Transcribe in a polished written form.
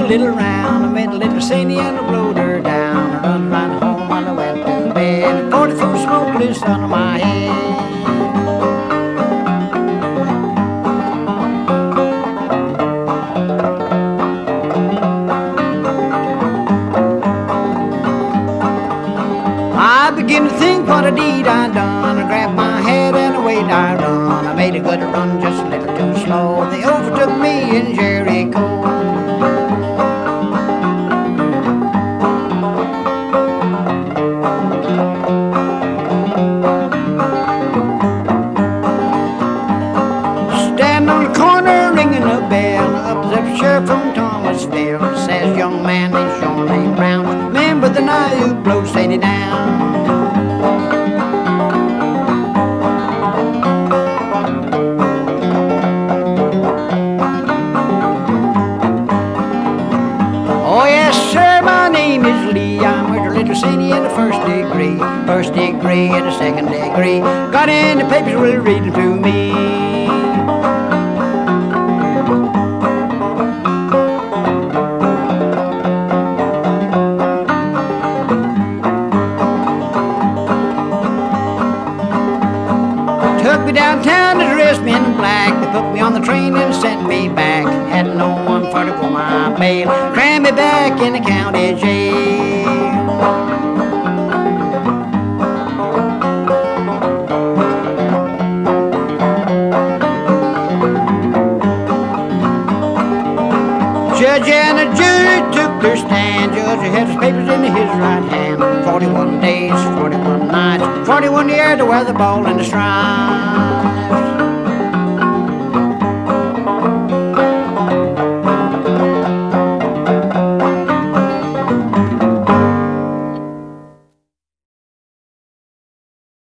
little round. I met a little Sadie and I blowed her down. I run right home while I went to bed. 40-foot smoke loose under my head. I begin to think what a deed I done. I grabbed my head and away I run. I made a good run, just a little too slow. They overtook me in Jericho. Standing on the corner ringing a bell. Up is the sheriff from Thomasville. Says, young man, it's your name Brown. Remember the night you blow Sadie down. Oh yes, sir, my name is Lee. I murdered little Sadie in the first degree and the second degree. Got in the papers really reading to me. Took me downtown to dress me in black. They put me on the train and sent me back. Had no one for to go my bail. Crammed me back in the county jail. Judge and the jury took their stand. Judge had his papers in his right hand. 41 days, 41 nights, 41 years to wear the ball in the shrine.